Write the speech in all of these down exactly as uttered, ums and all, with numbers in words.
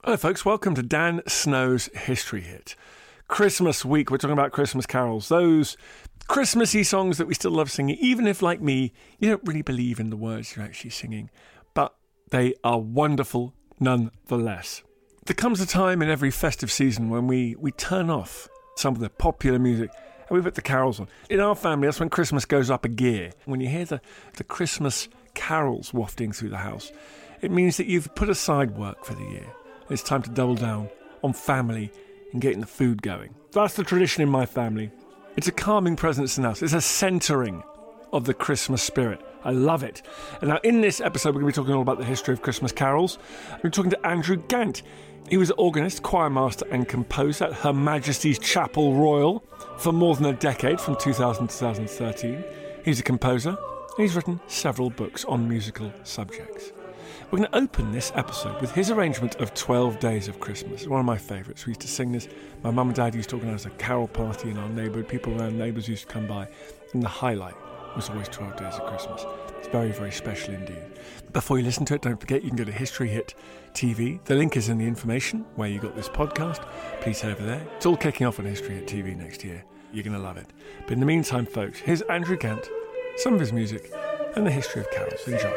Hello folks, welcome to Dan Snow's History Hit. Christmas week, we're talking about Christmas carols, those Christmassy songs that we still love singing, even if, like me, you don't really believe in the words you're actually singing, but they are wonderful nonetheless. There comes a time in every festive season when we, we turn off some of the popular music and we put the carols on. In our family, that's when Christmas goes up a gear. When you hear the, the Christmas carols wafting through the house, it means that you've put aside work for the year. It's time to double down on family and getting the food going. That's the tradition in my family. It's a calming presence in the house. It's a centering of the Christmas spirit. I love it. And now in this episode, we're going to be talking all about the history of Christmas carols. We're talking to Andrew Gant. He was an organist, choir master and composer at Her Majesty's Chapel Royal for more than a decade, from two thousand to twenty thirteen. He's a composer and he's written several books on musical subjects. We're going to open this episode with his arrangement of twelve Days of Christmas. It's one of my favourites. We used to sing this. My mum and dad used to organise a carol party in our neighbourhood. People around neighbours used to come by. And the highlight was always twelve Days of Christmas. It's very, very special indeed. Before you listen to it, don't forget you can go to History Hit T V. The link is in the information where you got this podcast. Please head over there. It's all kicking off on History Hit T V next year. You're going to love it. But in the meantime, folks, here's Andrew Gant, some of his music, and the history of carols. Enjoy.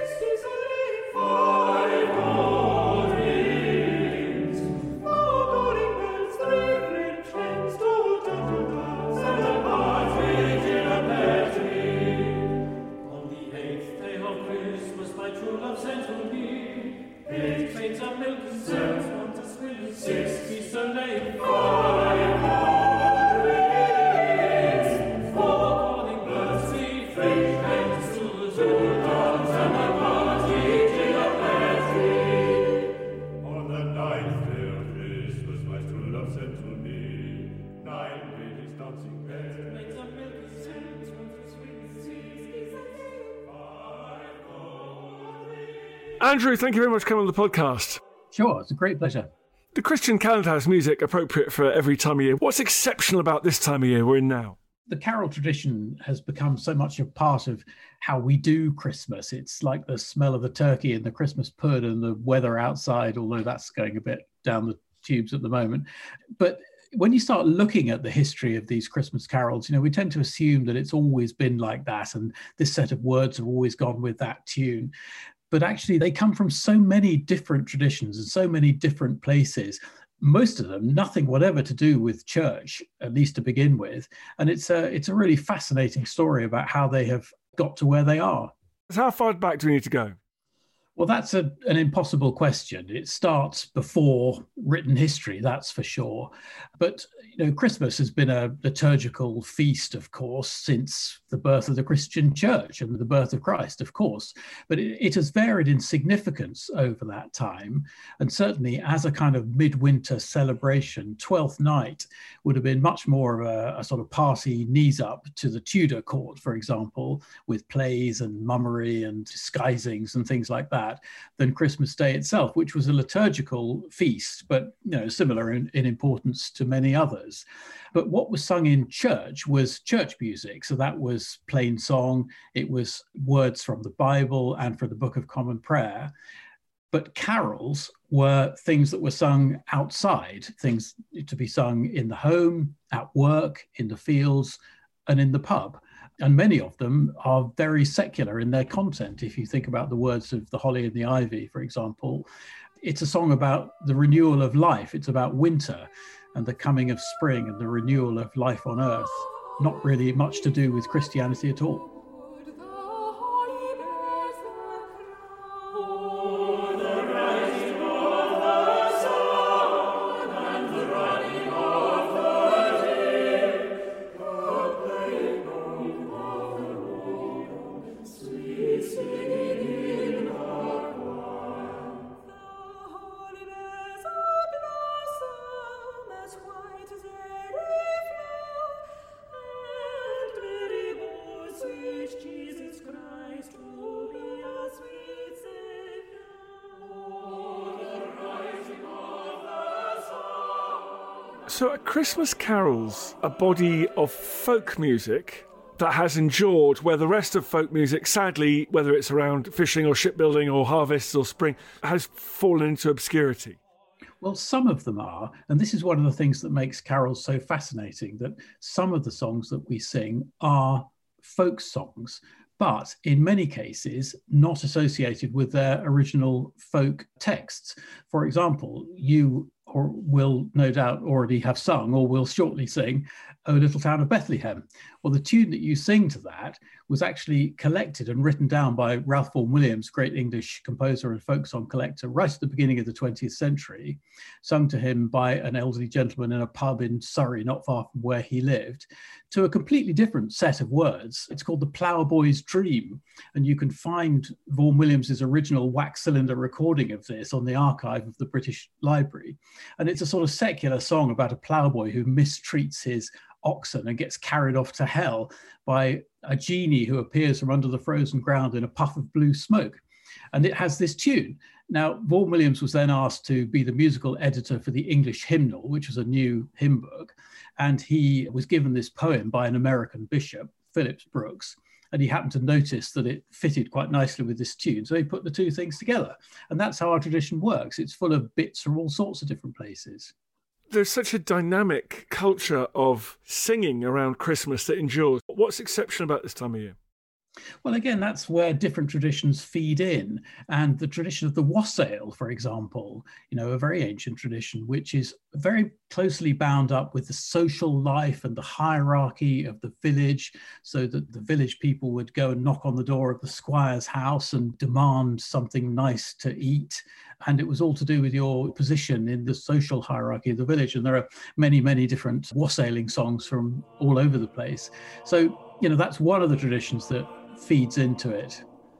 Andrew, thank you very much for coming on the podcast. Sure, it's a great pleasure. The Christian calendar has music appropriate for every time of year. What's exceptional about this time of year we're in now? The carol tradition has become so much a part of how we do Christmas. It's like the smell of the turkey and the Christmas pud and the weather outside, although that's going a bit down the tubes at the moment. But when you start looking at the history of these Christmas carols, you know, we tend to assume that it's always been like that and this set of words have always gone with that tune. But actually, they come from so many different traditions and so many different places. Most of them, nothing whatever to do with church, at least to begin with. And it's a, it's a really fascinating story about how they have got to where they are. So how far back do we need to go? Well, that's a, an impossible question. It starts before written history, that's for sure. But, you know, Christmas has been a liturgical feast, of course, since the birth of the Christian church and the birth of Christ, of course. But it, it has varied in significance over that time. And certainly as a kind of midwinter celebration, Twelfth Night would have been much more of a, a sort of party knees up to the Tudor court, for example, with plays and mummery and disguisings and things like that, than Christmas Day itself, which was a liturgical feast, but you know, similar in, in importance to many others. But what was sung in church was church music. So that was plain song. It was words from the Bible and from the Book of Common Prayer. But carols were things that were sung outside, things to be sung in the home, at work, in the fields, and in the pub. And many of them are very secular in their content. If you think about the words of The Holly and the Ivy, for example, it's a song about the renewal of life. It's about winter and the coming of spring and the renewal of life on earth. Not really much to do with Christianity at all. So are Christmas carols a body of folk music that has endured where the rest of folk music, sadly, whether it's around fishing or shipbuilding or harvests or spring, has fallen into obscurity? Well, some of them are. And this is one of the things that makes carols so fascinating, that some of the songs that we sing are folk songs, but in many cases not associated with their original folk texts. For example, you or will no doubt already have sung or will shortly sing O Little Town of Bethlehem. Well, the tune that you sing to that was actually collected and written down by Ralph Vaughan Williams, great English composer and folk song collector, right at the beginning of the twentieth century, sung to him by an elderly gentleman in a pub in Surrey, not far from where he lived, to a completely different set of words. It's called The Ploughboy's Dream, and you can find Vaughan Williams's original wax cylinder recording of this on the archive of the British Library. And it's a sort of secular song about a ploughboy who mistreats his oxen and gets carried off to hell by a genie who appears from under the frozen ground in a puff of blue smoke. And it has this tune. Now, Vaughan Williams was then asked to be the musical editor for the English Hymnal, which was a new hymn book. And he was given this poem by an American bishop, Phillips Brooks. And he happened to notice that it fitted quite nicely with this tune. So he put the two things together. And that's how our tradition works. It's full of bits from all sorts of different places. There's such a dynamic culture of singing around Christmas that endures. What's exceptional about this time of year? Well, again, that's where different traditions feed in. And the tradition of the wassail, for example, you know, a very ancient tradition, which is very closely bound up with the social life and the hierarchy of the village, so that the village people would go and knock on the door of the squire's house and demand something nice to eat. And it was all to do with your position in the social hierarchy of the village. And there are many, many different wassailing songs from all over the place. So, you know, that's one of the traditions that feeds into it.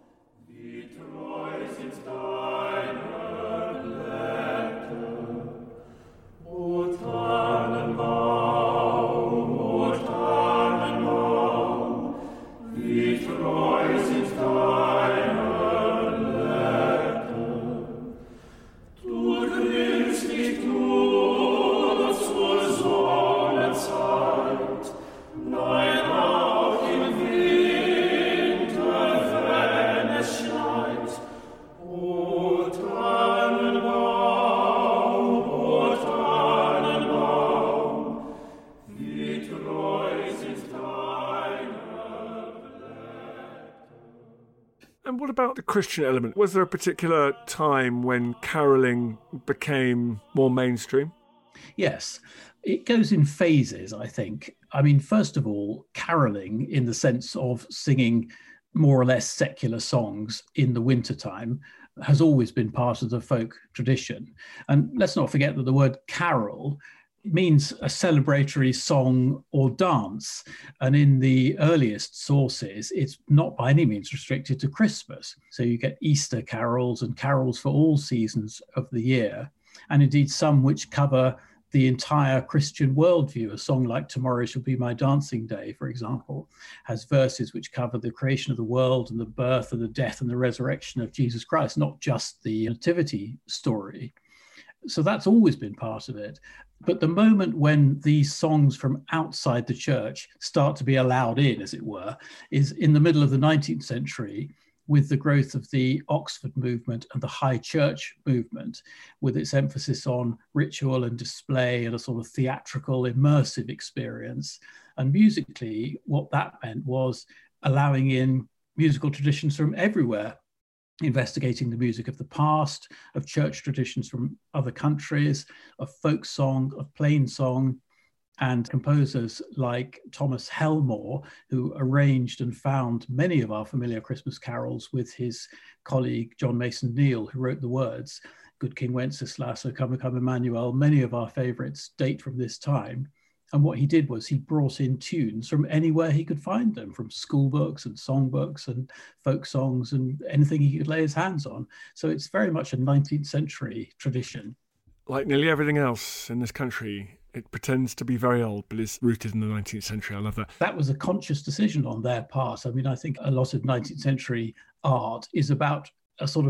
And what about the Christian element? Was there a particular time when carolling became more mainstream? Yes, it goes in phases, I think. I mean, first of all, carolling in the sense of singing more or less secular songs in the wintertime has always been part of the folk tradition. And let's not forget that the word carol means a celebratory song or dance. And in the earliest sources, it's not by any means restricted to Christmas. So you get Easter carols and carols for all seasons of the year. And indeed some which cover the entire Christian worldview. A song like Tomorrow Shall Be My Dancing Day, for example, has verses which cover the creation of the world and the birth and the death and the resurrection of Jesus Christ, not just the nativity story. So that's always been part of it. But the moment when these songs from outside the church start to be allowed in, as it were, is in the middle of the nineteenth century, with the growth of the Oxford movement and the high church movement, with its emphasis on ritual and display and a sort of theatrical, immersive experience. And musically, what that meant was allowing in musical traditions from everywhere, investigating the music of the past, of church traditions from other countries, of folk song, of plain song, and composers like Thomas Helmore, who arranged and found many of our familiar Christmas carols with his colleague John Mason Neale, who wrote the words. Good King Wenceslas, O Come, Come Emmanuel, many of our favourites date from this time. And what he did was he brought in tunes from anywhere he could find them, from school books and songbooks and folk songs and anything he could lay his hands on. So it's very much a nineteenth century tradition. Like nearly everything else in this country, it pretends to be very old, but is rooted in the nineteenth century. I love that. That was a conscious decision on their part. I mean, I think a lot of nineteenth century art is about a sort of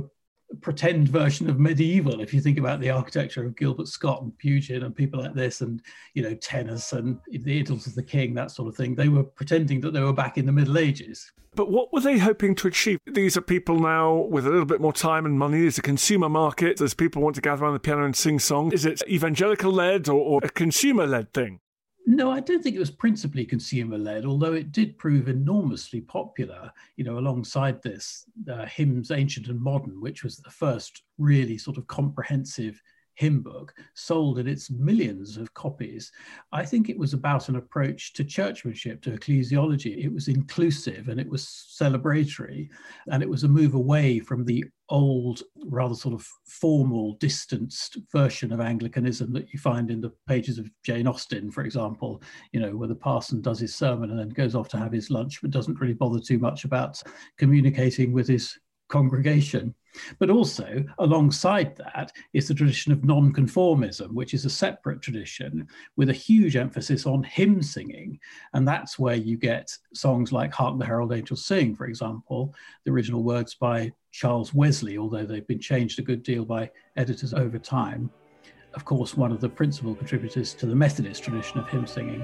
pretend version of medieval. If you think about the architecture of Gilbert Scott and Pugin and people like this, and, you know, Tennyson, the Idylls of the King, that sort of thing, they were pretending that they were back in the Middle Ages. But what were they hoping to achieve? These are people now with a little bit more time and money. There's a consumer market. There's people who want to gather around the piano and sing songs. Is it evangelical-led or, or a consumer-led thing? No, I don't think it was principally consumer-led, although it did prove enormously popular, you know, alongside this, uh, Hymns Ancient and Modern, which was the first really sort of comprehensive hymn book, sold in its millions of copies. I think it was about an approach to churchmanship, to ecclesiology. It was inclusive and it was celebratory, and it was a move away from the old, rather sort of formal, distanced version of Anglicanism that you find in the pages of Jane Austen, for example, you know, where the parson does his sermon and then goes off to have his lunch, but doesn't really bother too much about communicating with his congregation. But also, alongside that, is the tradition of nonconformism, which is a separate tradition with a huge emphasis on hymn singing. And that's where you get songs like Hark the Herald Angels Sing, for example, the original words by Charles Wesley, although they've been changed a good deal by editors over time. Of course, one of the principal contributors to the Methodist tradition of hymn singing.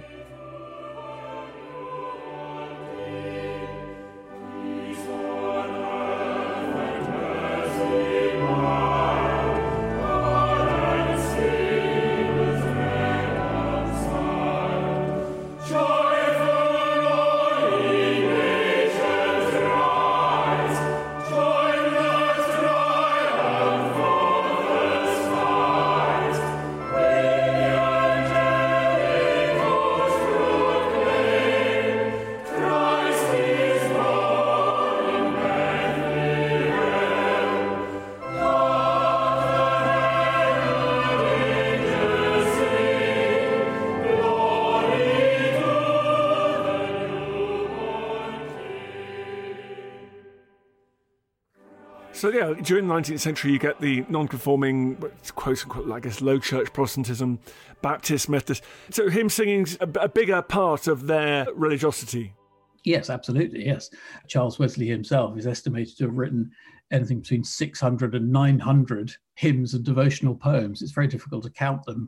So yeah, during the nineteenth century, you get the non-conforming, quote unquote, I guess, low church Protestantism, Baptist, Methodist. So hymn singing's a, a bigger part of their religiosity. Yes, absolutely, yes. Charles Wesley himself is estimated to have written anything between six hundred and nine hundred hymns and devotional poems. It's very difficult to count them.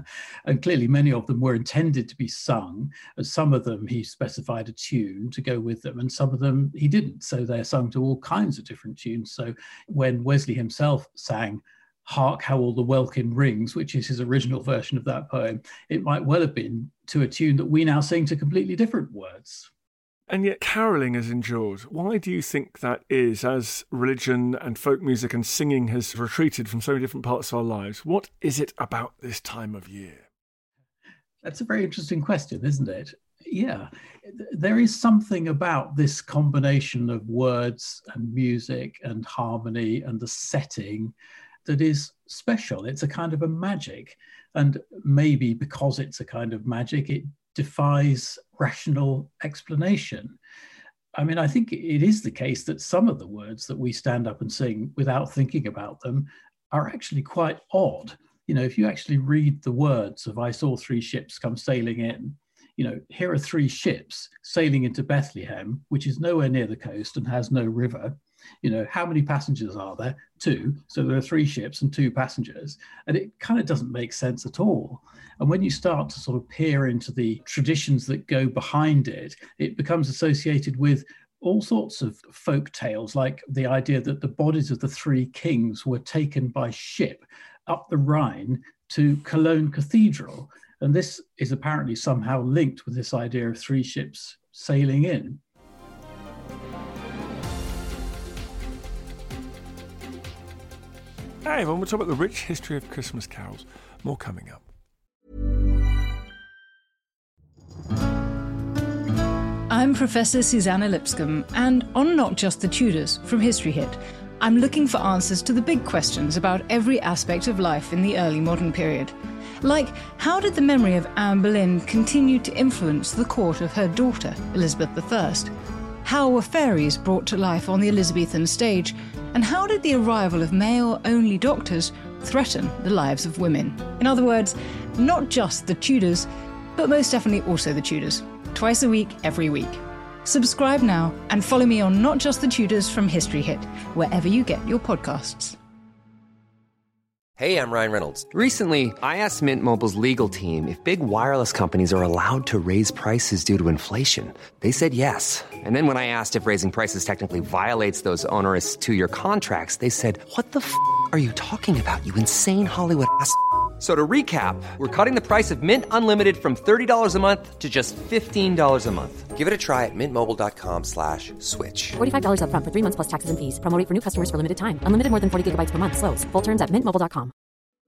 And clearly many of them were intended to be sung. And some of them he specified a tune to go with them, and some of them he didn't. So they're sung to all kinds of different tunes. So when Wesley himself sang Hark How All the Welkin Rings, which is his original version of that poem, it might well have been to a tune that we now sing to completely different words. And yet carolling has endured. Why do you think that is, as religion and folk music and singing has retreated from so many different parts of our lives? What is it about this time of year? That's a very interesting question, isn't it? Yeah, there is something about this combination of words and music and harmony and the setting that is special. It's a kind of a magic. And maybe because it's a kind of magic, it defies rational explanation. I mean, I think it is the case that some of the words that we stand up and sing without thinking about them are actually quite odd. You know, if you actually read the words of I saw three ships come sailing in, you know, here are three ships sailing into Bethlehem, which is nowhere near the coast and has no river. You know, how many passengers are there? Two. So there are three ships and two passengers. And it kind of doesn't make sense at all. And when you start to sort of peer into the traditions that go behind it, it becomes associated with all sorts of folk tales, like the idea that the bodies of the three kings were taken by ship up the Rhine to Cologne Cathedral. And this is apparently somehow linked with this idea of three ships sailing in. Hey, everyone, we'll talk about the rich history of Christmas carols. More coming up. I'm Professor Susanna Lipscomb, and on Not Just the Tudors from History Hit, I'm looking for answers to the big questions about every aspect of life in the early modern period. Like, how did the memory of Anne Boleyn continue to influence the court of her daughter, Elizabeth the First? How were fairies brought to life on the Elizabethan stage? And how did the arrival of male-only doctors threaten the lives of women? In other words, not just the Tudors, but most definitely also the Tudors. Twice a week, every week. Subscribe now and follow me on Not Just the Tudors from History Hit, wherever you get your podcasts. Hey, I'm Ryan Reynolds. Recently, I asked Mint Mobile's legal team if big wireless companies are allowed to raise prices due to inflation. They said yes. And then when I asked if raising prices technically violates those onerous two-year contracts, they said, "What the f*** are you talking about, you insane Hollywood ass f- So to recap, we're cutting the price of Mint Unlimited from thirty dollars a month to just fifteen dollars a month. Give it a try at mintmobile.com slash switch. forty-five dollars up front for three months plus taxes and fees. Promo rate for new customers for limited time. Unlimited more than forty gigabytes per month. Slows full terms at mint mobile dot com.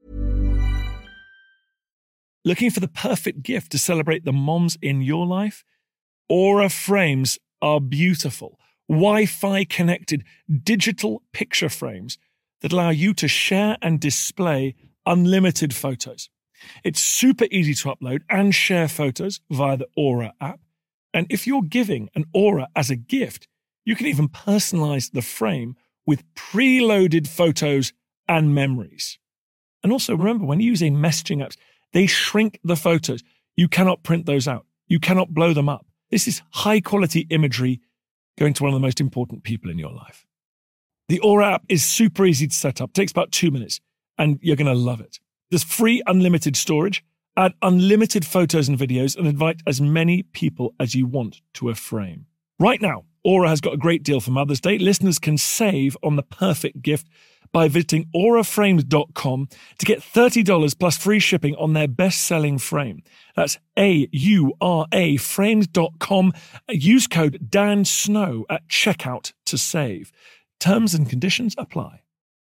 Looking for the perfect gift to celebrate the moms in your life? Aura frames are beautiful, Wi-Fi connected digital picture frames that allow you to share and display unlimited photos. It's super easy to upload and share photos via the Aura app. And if you're giving an Aura as a gift, you can even personalize the frame with preloaded photos and memories. And also remember, when using messaging apps, they shrink the photos. You cannot print those out. You cannot blow them up. This is high quality imagery going to one of the most important people in your life. The Aura app is super easy to set up. It takes about two minutes. And you're going to love it. There's free unlimited storage, add unlimited photos and videos, and invite as many people as you want to a frame. Right now, Aura has got a great deal for Mother's Day. Listeners can save on the perfect gift by visiting aura frames dot com to get thirty dollars plus free shipping on their best-selling frame. That's A U R A frames dot com. Use code Dan Snow at checkout to save. Terms and conditions apply.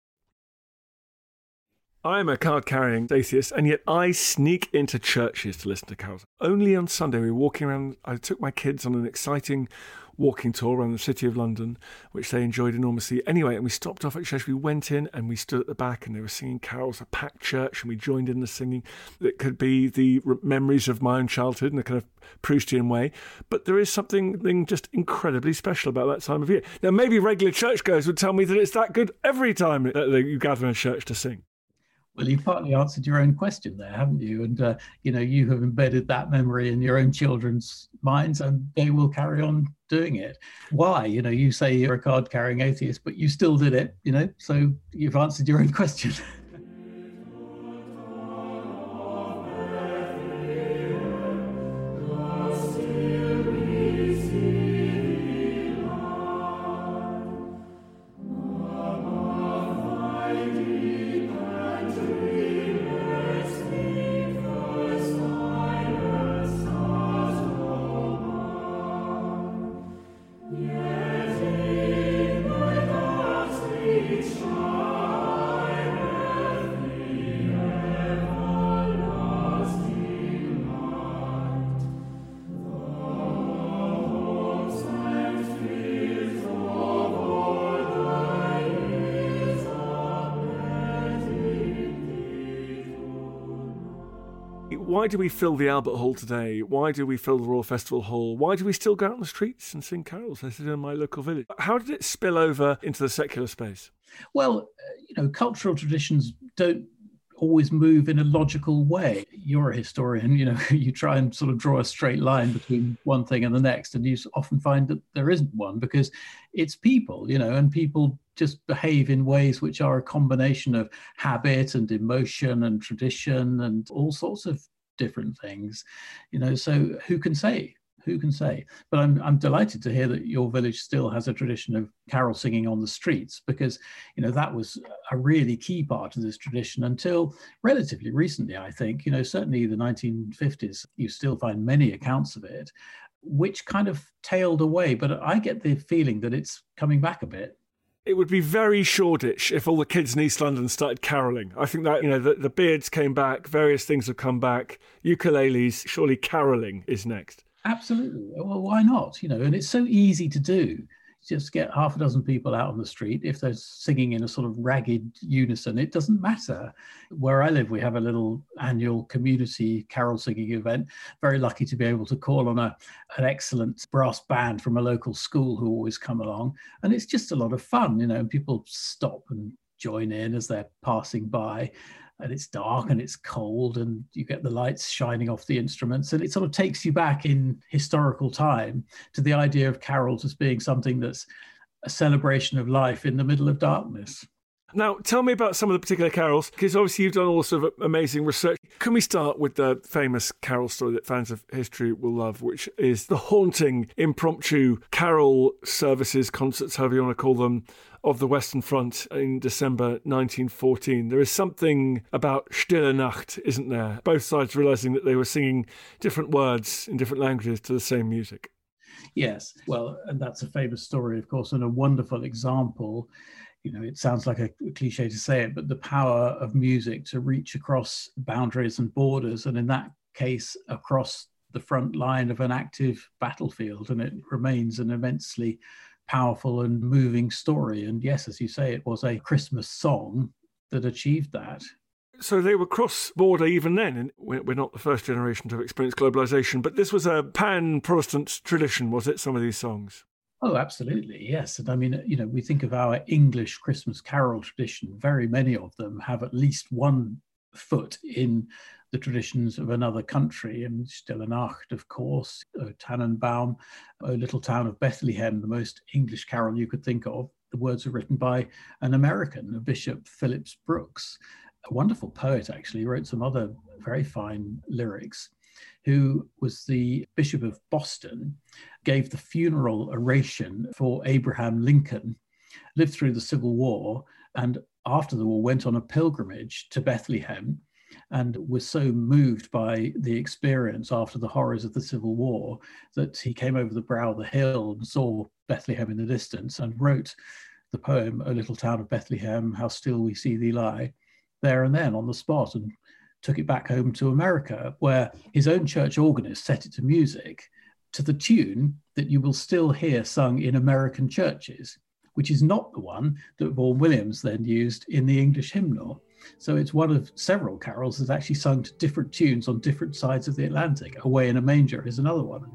I'm a card-carrying atheist, and yet I sneak into churches to listen to carols. Only on Sunday, we were walking around. I took my kids on an exciting walking tour around the city of London, which they enjoyed enormously. Anyway, and we stopped off at church. We went in and we stood at the back, and they were singing carols, a packed church, and we joined in the singing. It could be the memories of my own childhood in a kind of Proustian way. But there is something just incredibly special about that time of year. Now, maybe regular churchgoers would tell me that it's that good every time that you gather in a church to sing. Well, you've partly answered your own question there, haven't you? And, uh, you know, you have embedded that memory in your own children's minds, and they will carry on doing it. Why? You know, you say you're a card-carrying atheist, but you still did it, you know, so you've answered your own question. Why do we fill the Albert Hall today? Why do we fill the Royal Festival Hall? Why do we still go out on the streets and sing carols, as I did in my local village? How did it spill over into the secular space? Well, you know, cultural traditions don't always move in a logical way. You're a historian, you know, you try and sort of draw a straight line between one thing and the next, and you often find that there isn't one, because it's people, you know, and people just behave in ways which are a combination of habit and emotion and tradition and all sorts of different things, you know, so who can say? Who can say? But I'm I'm delighted to hear that your village still has a tradition of carol singing on the streets, because, you know, that was a really key part of this tradition until relatively recently, I think. You know, certainly the nineteen fifties, you still find many accounts of it, which kind of tailed away. But I get the feeling that it's coming back a bit. It would be very Shoreditch if all the kids in East London started carolling. I think that, you know, the, the beards came back, various things have come back, ukuleles, surely carolling is next. Absolutely. Well, why not? You know, and it's so easy to do. Just get half a dozen people out on the street. If they're singing in a sort of ragged unison, it doesn't matter. Where I live, we have a little annual community carol singing event. Very lucky to be able to call on a an excellent brass band from a local school who always come along. And it's just a lot of fun, you know, and people stop and join in as they're passing by. and it's dark and it's cold and you get the lights shining off the instruments, and it sort of takes you back in historical time to the idea of carols as being something that's a celebration of life in the middle of darkness. Now, tell me about some of the particular carols, because obviously you've done all sort of amazing research. Can we start with the famous carol story that fans of history will love, which is the haunting, impromptu carol services, concerts, however you want to call them, of the Western Front in December nineteen fourteen. There is something about Stille Nacht, isn't there? Both sides realising that they were singing different words in different languages to the same music. Yes, well, and that's a famous story, of course, and a wonderful example. You know, it sounds like a cliche to say it, but the power of music to reach across boundaries and borders, and in that case, across the front line of an active battlefield. And it remains an immensely powerful and moving story. And yes, as you say, it was a Christmas song that achieved that. So they were cross-border even then, and we're not the first generation to experience globalisation, but this was a pan-Protestant tradition, was it, some of these songs? Oh, absolutely, yes. And I mean, you know, we think of our English Christmas carol tradition. Very many of them have at least one foot in the traditions of another country. And Stille Nacht, of course, O Tannenbaum, O Little Town of Bethlehem, the most English carol you could think of. The words are written by an American, Bishop Phillips Brooks, a wonderful poet, actually. He wrote some other very fine lyrics, who was the Bishop of Boston, gave the funeral oration for Abraham Lincoln, lived through the Civil War, and after the war went on a pilgrimage to Bethlehem, and was so moved by the experience after the horrors of the Civil War that he came over the brow of the hill and saw Bethlehem in the distance and wrote the poem, O Little Town of Bethlehem, How Still We See Thee Lie, there and then on the spot, and took it back home to America, where his own church organist set it to music to the tune that you will still hear sung in American churches, which is not the one that Vaughan Williams then used in the English hymnal. So it's one of several carols that's actually sung to different tunes on different sides of the Atlantic. Away in a Manger is another one.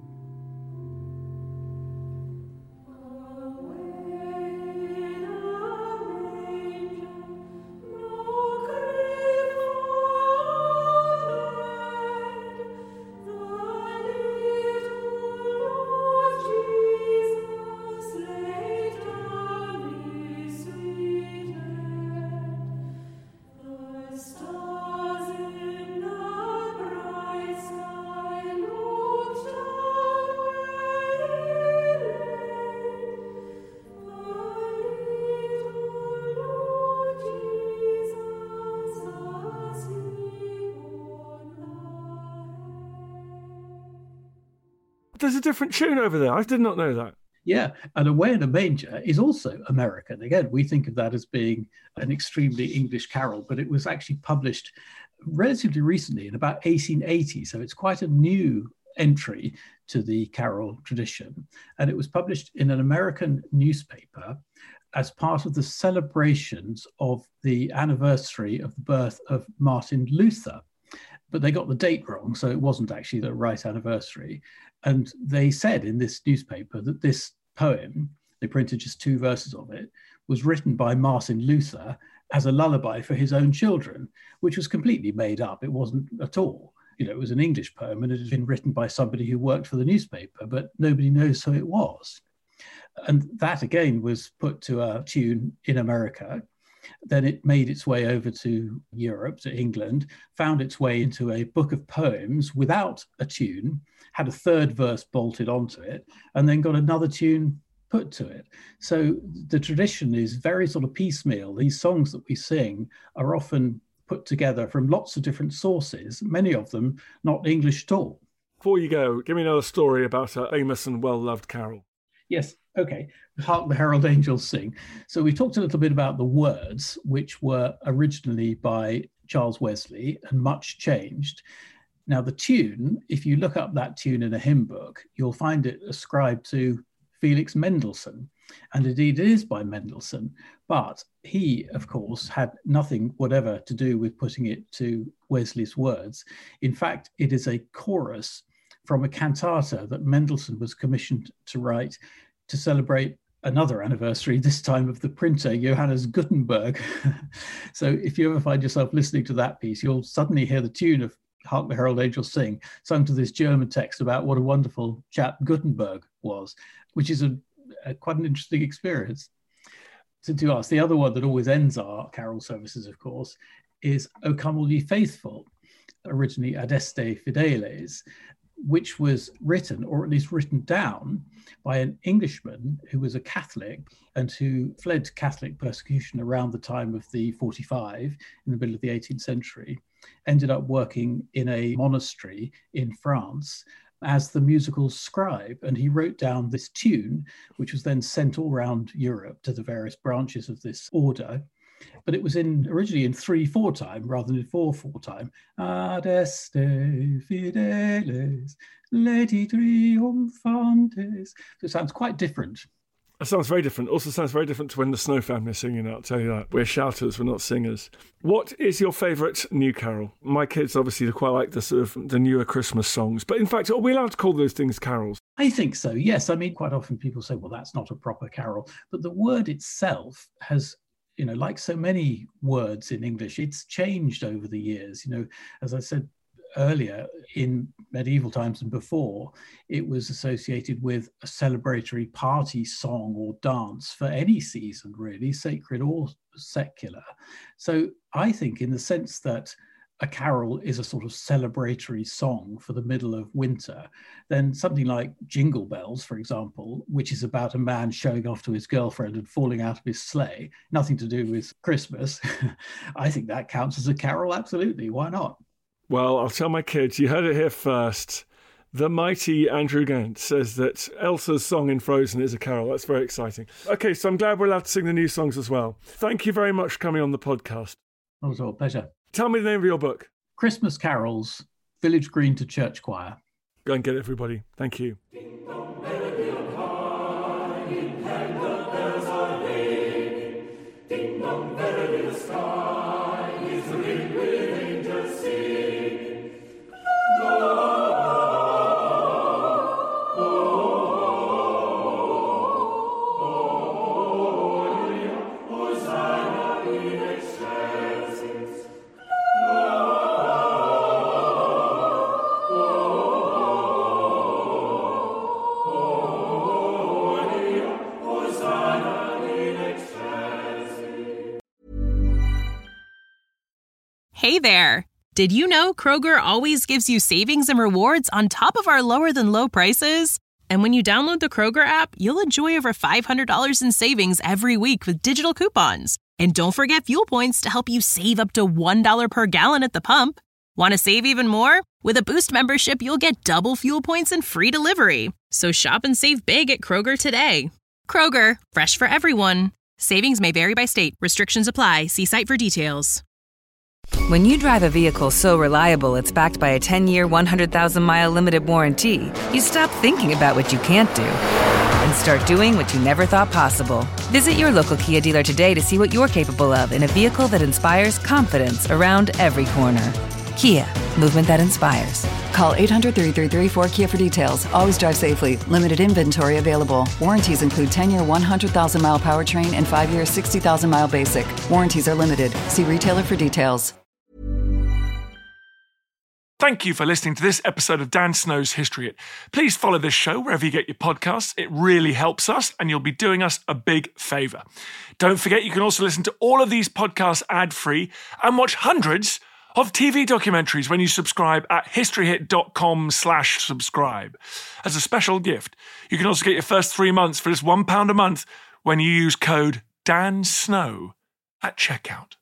There's a different tune over there. I did not know that. Yeah, and Away in a Manger is also American. Again, we think of that as being an extremely English carol, but it was actually published relatively recently in about eighteen eighty. So it's quite a new entry to the carol tradition. And it was published in an American newspaper as part of the celebrations of the anniversary of the birth of Martin Luther. But they got the date wrong, so it wasn't actually the right anniversary. And they said in this newspaper that this poem, they printed just two verses of it, was written by Martin Luther as a lullaby for his own children, which was completely made up. It wasn't at all. You know, it was an English poem and it had been written by somebody who worked for the newspaper, but nobody knows who it was. And that again was put to a tune in America. Then it made its way over to Europe, to England, found its way into a book of poems without a tune, had a third verse bolted onto it, and then got another tune put to it. So the tradition is very sort of piecemeal. These songs that we sing are often put together from lots of different sources, many of them not English at all. Before you go, give me another story about a famous and well-loved carol. Yes, okay. Hark the Herald Angels Sing. So we talked a little bit about the words, which were originally by Charles Wesley and much changed. Now the tune, if you look up that tune in a hymn book, you'll find it ascribed to Felix Mendelssohn. And indeed it is by Mendelssohn, but he, of course, had nothing whatever to do with putting it to Wesley's words. In fact, it is a chorus from a cantata that Mendelssohn was commissioned to write to celebrate another anniversary, this time of the printer Johannes Gutenberg. So if you ever find yourself listening to that piece, you'll suddenly hear the tune of Hark the Herald Angels Sing, sung to this German text about what a wonderful chap Gutenberg was, which is a, a quite an interesting experience. So to us, the other one that always ends our carol services, of course, is O Come All Ye Faithful, originally Adeste Fideles, which was written, or at least written down, by an Englishman who was a Catholic and who fled Catholic persecution around the time of the forty-five, in the middle of the eighteenth century, ended up working in a monastery in France as the musical scribe. And he wrote down this tune, which was then sent all around Europe to the various branches of this order. But it was in originally in three four time rather than in four four time. Adeste fideles, leti triumphantes. So it sounds quite different. It sounds very different. Also sounds very different to when the Snow Family are singing it, I'll tell you that. We're shouters, we're not singers. What is your favourite new carol? My kids obviously quite like the sort of the newer Christmas songs, but in fact, are we allowed to call those things carols? I think so, yes. I mean, quite often people say, well, that's not a proper carol. But the word itself has, you know, like so many words in English, it's changed over the years. You know, as I said earlier, in medieval times and before, it was associated with a celebratory party song or dance for any season, really, sacred or secular. So I think in the sense that a carol is a sort of celebratory song for the middle of winter, then something like Jingle Bells, for example, which is about a man showing off to his girlfriend and falling out of his sleigh, nothing to do with Christmas. I think that counts as a carol, absolutely. Why not? Well, I'll tell my kids, you heard it here first. The mighty Andrew Gant says that Elsa's song in Frozen is a carol. That's very exciting. Okay, so I'm glad we're allowed to sing the new songs as well. Thank you very much for coming on the podcast. That was all a pleasure. Tell me the name of your book. Christmas Carols, Village Green to Church Choir. Go and get it, everybody. Thank you. Hey there! Did you know Kroger always gives you savings and rewards on top of our lower-than-low prices? And when you download the Kroger app, you'll enjoy over five hundred dollars in savings every week with digital coupons. And don't forget fuel points to help you save up to one dollar per gallon at the pump. Want to save even more? With a Boost membership, you'll get double fuel points and free delivery. So shop and save big at Kroger today. Kroger, fresh for everyone. Savings may vary by state. Restrictions apply. See site for details. When you drive a vehicle so reliable it's backed by a ten-year, one hundred thousand mile limited warranty, you stop thinking about what you can't do and start doing what you never thought possible. Visit your local Kia dealer today to see what you're capable of in a vehicle that inspires confidence around every corner. Kia, movement that inspires. Call eight hundred, three three three, four K I A for details. Always drive safely. Limited inventory available. Warranties include ten-year, one hundred thousand mile powertrain and five-year, sixty thousand mile basic. Warranties are limited. See retailer for details. Thank you for listening to this episode of Dan Snow's History Hit. Please follow this show wherever you get your podcasts. It really helps us and you'll be doing us a big favour. Don't forget you can also listen to all of these podcasts ad-free and watch hundreds of T V documentaries when you subscribe at historyhit.com slash subscribe. As a special gift, you can also get your first three months for just one pound a month when you use code DANSNOW at checkout.